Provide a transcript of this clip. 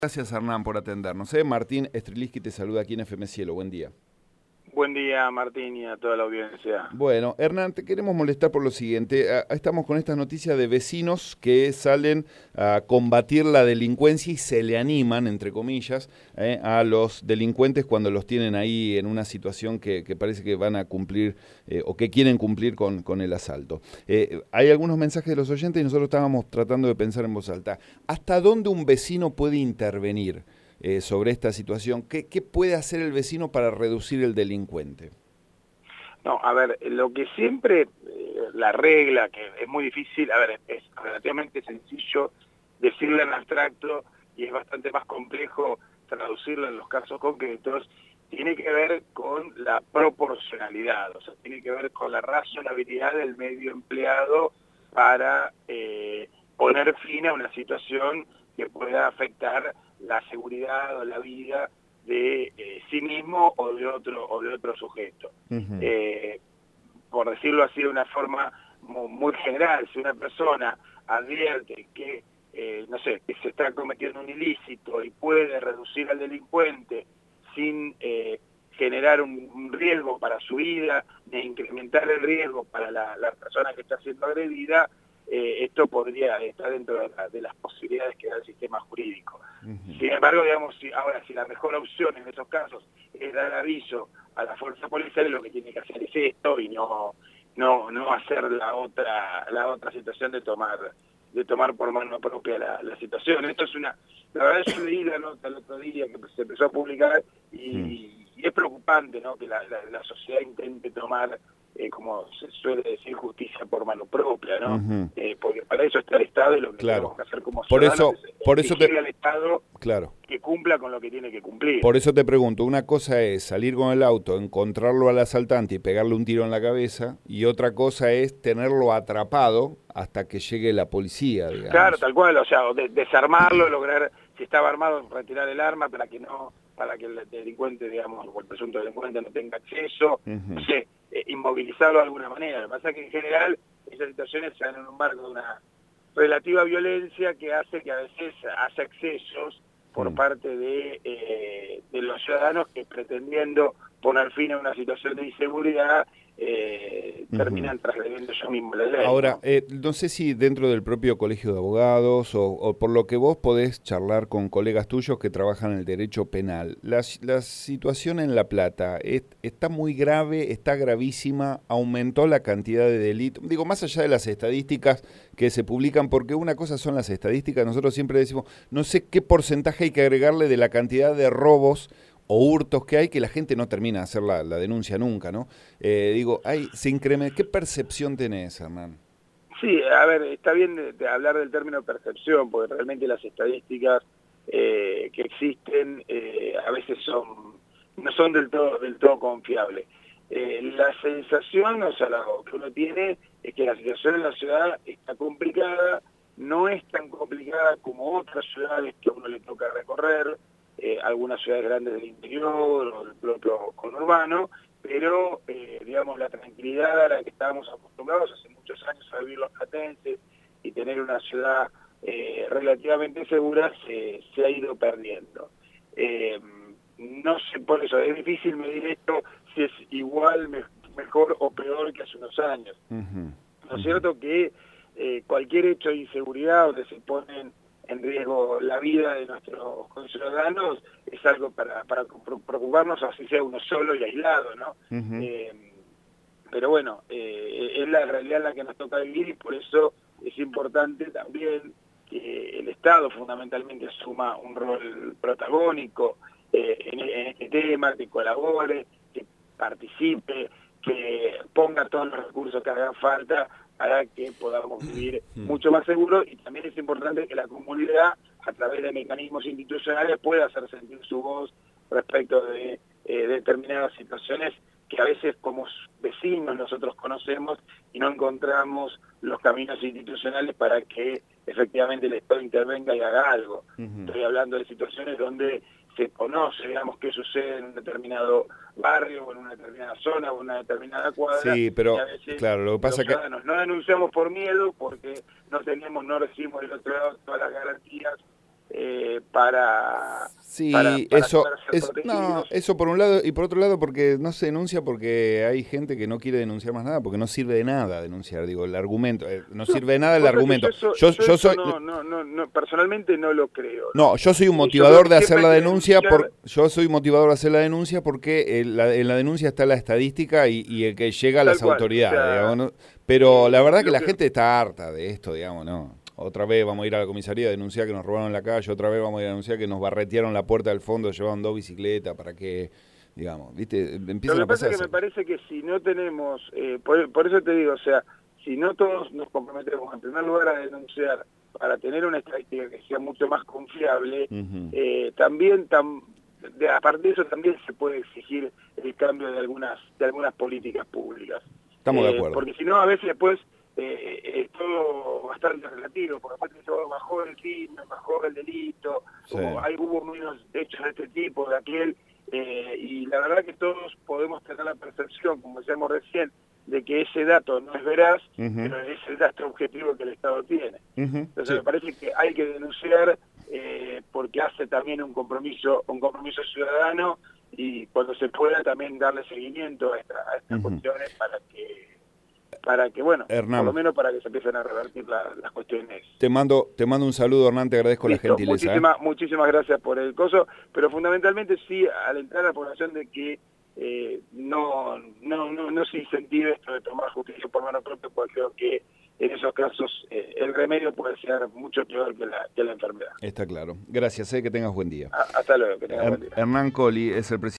Gracias, Hernán, por atendernos. Martín Streliski te saluda aquí en FM Cielo. Buen día. Buen día, Martín, y a toda la audiencia. Bueno, Hernán, te queremos molestar por lo siguiente. Estamos con estas noticias de vecinos que salen a combatir la delincuencia y se le animan, entre comillas, a los delincuentes cuando los tienen ahí en una situación que parece que van a cumplir o que quieren cumplir con el asalto. Hay algunos mensajes de los oyentes y nosotros estábamos tratando de pensar en voz alta. ¿Hasta dónde un vecino puede intervenir sobre esta situación? ¿Qué puede hacer el vecino para reducir el delincuente? No, a ver, lo que siempre, la regla, que es muy difícil, a ver, es relativamente sencillo decirlo en abstracto y es bastante más complejo traducirlo en los casos concretos, tiene que ver con la proporcionalidad, o sea, tiene que ver con la razonabilidad del medio empleado para poner fin a una situación que pueda afectar la seguridad o la vida de sí mismo o de otro sujeto. Uh-huh. Por decirlo así de una forma muy general, si una persona advierte que, no sé, que se está cometiendo un ilícito y puede reducir al delincuente sin generar un riesgo para su vida, ni incrementar el riesgo para la persona que está siendo agredida, esto podría estar dentro de las posibilidades que da el sistema jurídico. Uh-huh. Sin embargo, digamos, si la mejor opción en esos casos es dar aviso a la fuerza policial, lo que tiene que hacer es esto y no hacer la otra situación de tomar por mano propia la situación. Esto es la verdad yo leí la nota el otro día que se empezó a publicar y es preocupante, ¿no?, que la sociedad intente tomar, como se suele decir, justicia por mano propia, ¿no? Uh-huh. Porque para eso está el Estado y lo que tenemos que hacer como ciudadanos por es eso exigirle al Estado claro, que cumpla con lo que tiene que cumplir. Por eso te pregunto, una cosa es salir con el auto, encontrarlo al asaltante y pegarle un tiro en la cabeza, y otra cosa es tenerlo atrapado hasta que llegue la policía, digamos. Claro, tal cual, o sea, desarmarlo, lograr, si estaba armado, retirar el arma para que el delincuente, digamos, o el presunto delincuente no tenga acceso, Uh-huh. no sé, inmovilizarlo de alguna manera. Lo que pasa es que en general esas situaciones se dan en un marco de una relativa violencia que hace que a veces hace excesos por parte de los ciudadanos que, pretendiendo poner fin a una situación de inseguridad, terminan transgrediendo ellos mismos la ley. Ahora, no sé si dentro del propio colegio de abogados o por lo que vos podés charlar con colegas tuyos que trabajan en el derecho penal, la situación en La Plata está muy grave, está gravísima, aumentó la cantidad de delitos, digo, más allá de las estadísticas que se publican, porque una cosa son las estadísticas, nosotros siempre decimos, no sé qué porcentaje hay que agregarle de la cantidad de robos o hurtos que hay, que la gente no termina de hacer la denuncia nunca, ¿no? Se incrementa. ¿Qué percepción tenés, Hernán? Sí, a ver, está bien de hablar del término percepción, porque realmente las estadísticas que existen a veces no son del todo confiables. La sensación, o sea, lo que uno tiene es que la situación en la ciudad está complicada, no es tan complicada como otras ciudades que a uno le toca recorrer, algunas ciudades grandes del interior o del propio conurbano, pero digamos la tranquilidad a la que estábamos acostumbrados hace muchos años a vivir los platenses y tener una ciudad relativamente segura se ha ido perdiendo. No sé, por eso es difícil medir esto si es igual, mejor o peor que hace unos años. Uh-huh. ¿No es cierto que cualquier hecho de inseguridad donde se ponen en riesgo la vida de nuestros conciudadanos es algo para preocuparnos, así sea uno solo y aislado, ¿no? Uh-huh. Pero bueno, es la realidad en la que nos toca vivir y por eso es importante también que el Estado fundamentalmente asuma un rol protagónico en este tema, que colabore, que participe, que ponga todos los recursos que hagan falta para que podamos vivir mucho más seguros, y también es importante que la comunidad, a través de mecanismos institucionales, pueda hacer sentir su voz respecto de determinadas situaciones que a veces como vecinos nosotros conocemos y no encontramos los caminos institucionales para que efectivamente el Estado intervenga y haga algo. Uh-huh. Estoy hablando de situaciones donde se conoce, digamos, qué sucede en un determinado barrio o en una determinada zona o en una determinada cuadra. Sí, pero y a veces claro, lo que pasa los ciudadanos no denunciamos por miedo porque no recibimos del otro lado todas las garantías Sí, para eso, poder ser no, protegidos. eso por un lado, y por otro lado porque no se denuncia porque hay gente que no quiere denunciar más nada, porque no sirve de nada denunciar, digo, el argumento, no sirve de nada el Vos sabés que argumento. yo Yo eso soy, no, personalmente no lo creo, no, ¿no? yo soy un Yo creo motivador que de hacer siempre hay la que denuncia, denunciar. yo soy motivador de hacer la denuncia porque en la denuncia está la estadística y el que llega a Tal las cual, o autoridades, sea, digamos, ¿no? Pero la verdad que lo la que gente está harta de esto, digamos, ¿no? Otra vez vamos a ir a la comisaría a denunciar que nos robaron la calle, otra vez vamos a ir a denunciar que nos barretearon la puerta del fondo, llevaban 2 bicicletas, para que, digamos, ¿viste? Lo Empiezan que a pasa pasar es que esas me cosas. parece que si no tenemos, por eso te digo, o sea, si no todos nos comprometemos en primer lugar a denunciar para tener una estadística que sea mucho más confiable, Ujú. también a partir de eso también se puede exigir el cambio de algunas políticas públicas. Estamos de acuerdo. Porque si no, a veces después es todo bastante relativo, porque después te dice, "Oh, bajó el crimen, bajó el delito, Sí. hubo menos hechos de este tipo, de aquel", y la verdad que todos podemos tener la percepción, como decíamos recién, de que ese dato no es veraz, Ujú. pero es el dato objetivo que el Estado tiene. Ujú, Entonces sí. me parece que hay que denunciar porque hace también un compromiso ciudadano, y cuando se pueda también darle seguimiento a estas Ujú. cuestiones para que, bueno, por lo Hernán, menos para que se empiecen a revertir las cuestiones. te mando un saludo, Hernán, te agradezco la Listo, gentileza, ¿eh? muchísimas gracias por el coso, pero fundamentalmente sí alentar a la población de que no se incentive esto de tomar justicia por mano propia, porque creo que en esos casos el remedio puede ser mucho peor que la enfermedad. Está claro. Gracias, que tengas buen día. Hasta luego, que tengan buen día. Hernán Colli es el presidente.